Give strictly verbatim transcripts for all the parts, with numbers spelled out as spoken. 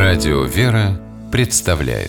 Радио «Вера» представляет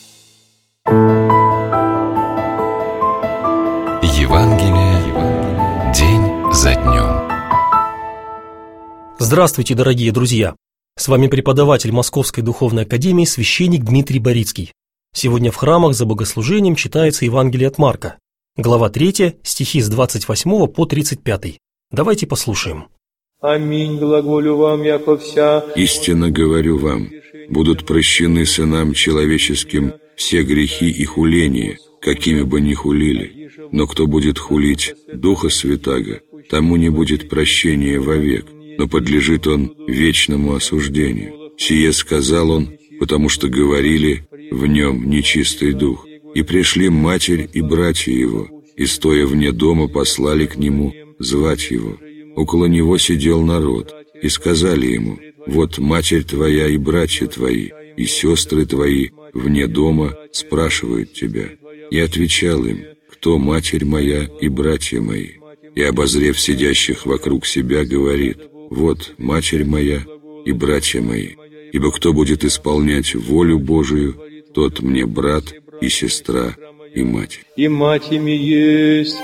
Евангелие день за днем. Здравствуйте, дорогие друзья! С вами преподаватель Московской духовной академии священник Дмитрий Борицкий. Сегодня в храмах за богослужением читается Евангелие от Марка, глава третья, стихи с двадцать восьмого по тридцать пятый. Давайте послушаем. Аминь, глаголю вам, яко вся. Истинно говорю вам, будут прощены сынам человеческим все грехи и хуления, какими бы ни хулили. Но кто будет хулить Духа Святаго, тому не будет прощения вовек, но подлежит он вечному осуждению. Сие сказал он, потому что говорили в нем нечистый дух. И пришли матерь и братья его, и, стоя вне дома, послали к нему звать его. Около него сидел народ, и сказали ему: вот матерь твоя и братья твои, и сестры твои вне дома спрашивают тебя. И отвечал им: кто матерь моя и братья мои? И, обозрев сидящих вокруг себя, говорит: вот матерь моя и братья мои. Ибо кто будет исполнять волю Божию, тот мне брат и сестра и мать. И мать ими есть.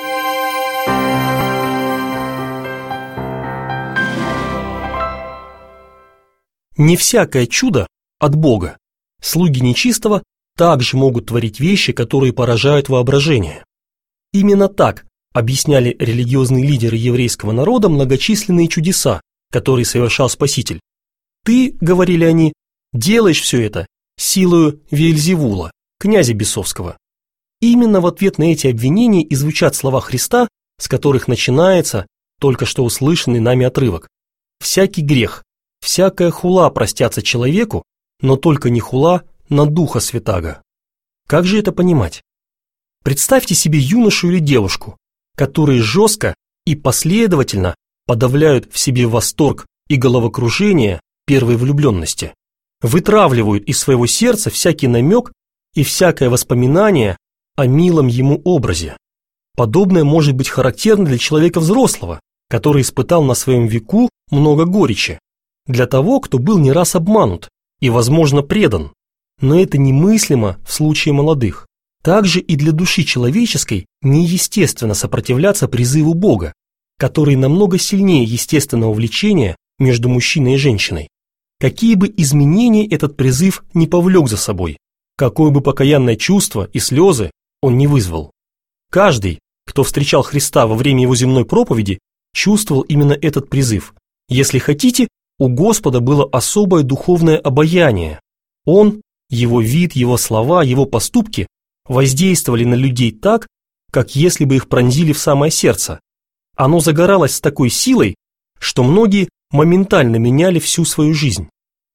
Не всякое чудо от Бога. Слуги нечистого также могут творить вещи, которые поражают воображение. Именно так объясняли религиозные лидеры еврейского народа многочисленные чудеса, которые совершал Спаситель. «Ты, — говорили они, — делаешь все это силою Веельзевула, князя бесовского». Именно в ответ на эти обвинения и звучат слова Христа, с которых начинается только что услышанный нами отрывок. «Всякий грех, всякая хула простятся человеку, но только не хула на Духа Святаго». Как же это понимать? Представьте себе юношу или девушку, которые жестко и последовательно подавляют в себе восторг и головокружение первой влюбленности, вытравливают из своего сердца всякий намек и всякое воспоминание о милом ему образе. Подобное может быть характерно для человека взрослого, который испытал на своем веку много горечи, для того, кто был не раз обманут и, возможно, предан. Но это немыслимо в случае молодых. Также и для души человеческой неестественно сопротивляться призыву Бога, который намного сильнее естественного влечения между мужчиной и женщиной. Какие бы изменения этот призыв не повлек за собой, какое бы покаянное чувство и слезы он не вызвал. Каждый, кто встречал Христа во время его земной проповеди, чувствовал именно этот призыв. Если хотите, у Господа было особое духовное обаяние. Он, его вид, его слова, его поступки воздействовали на людей так, как если бы их пронзили в самое сердце. Оно загоралось с такой силой, что многие моментально меняли всю свою жизнь.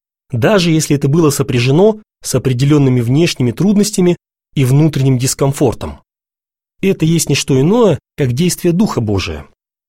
Даже если это было сопряжено с определенными внешними трудностями и внутренним дискомфортом. Это есть не что иное, как действие Духа Божия.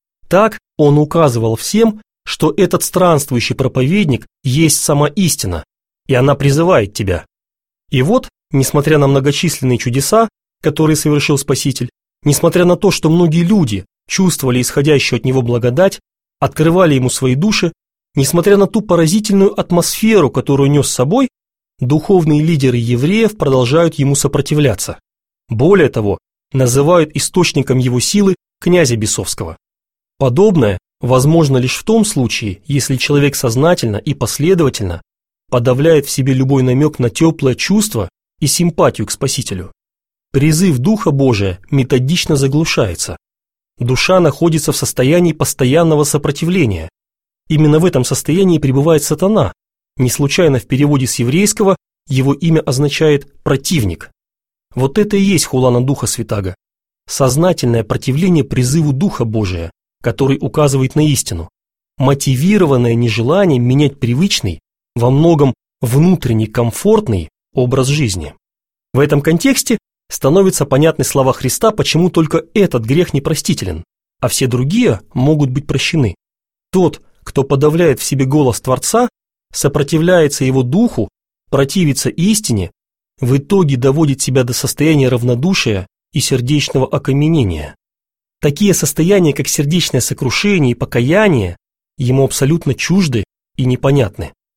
Так он указывал всем, что этот странствующий проповедник есть сама истина, и она призывает тебя. И вот, несмотря на многочисленные чудеса, которые совершил Спаситель, несмотря на то, что многие люди чувствовали исходящую от него благодать, открывали ему свои души, несмотря на ту поразительную атмосферу, которую нес с собой, духовные лидеры евреев продолжают ему сопротивляться. Более того, называют источником его силы князя бесовского. Подобное возможно лишь в том случае, если человек сознательно и последовательно подавляет в себе любой намек на теплое чувство и симпатию к Спасителю. Призыв Духа Божия методично заглушается. Душа находится в состоянии постоянного сопротивления. Именно в этом состоянии пребывает сатана. Не случайно в переводе с еврейского его имя означает «противник». Вот это и есть хула на Духа Святаго. Сознательное противление призыву Духа Божия, который указывает на истину, мотивированное нежеланием менять привычный, во многом внутренний комфортный образ жизни. В этом контексте становятся понятны слова Христа, почему только этот грех непростителен, а все другие могут быть прощены. Тот, кто подавляет в себе голос Творца, сопротивляется его духу, противится истине, в итоге доводит себя до состояния равнодушия и сердечного окаменения. Такие состояния, как сердечное сокрушение и покаяние, ему абсолютно чужды и непонятны.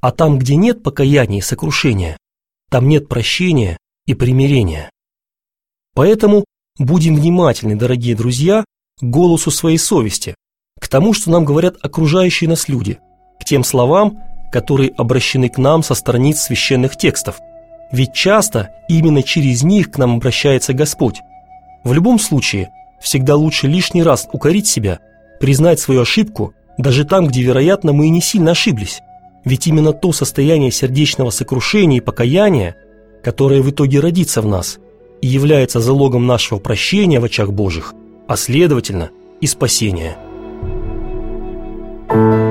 А там, где нет покаяния и сокрушения, там нет прощения и примирения. Поэтому будем внимательны, дорогие друзья, к голосу своей совести, к тому, что нам говорят окружающие нас люди, к тем словам, которые обращены к нам со страниц священных текстов. Ведь часто именно через них к нам обращается Господь. В любом случае, всегда лучше лишний раз укорить себя, признать свою ошибку, даже там, где, вероятно, мы и не сильно ошиблись. Ведь именно то состояние сердечного сокрушения и покаяния, которое в итоге родится в нас, и является залогом нашего прощения в очах Божьих, а следовательно и спасения. Thank you.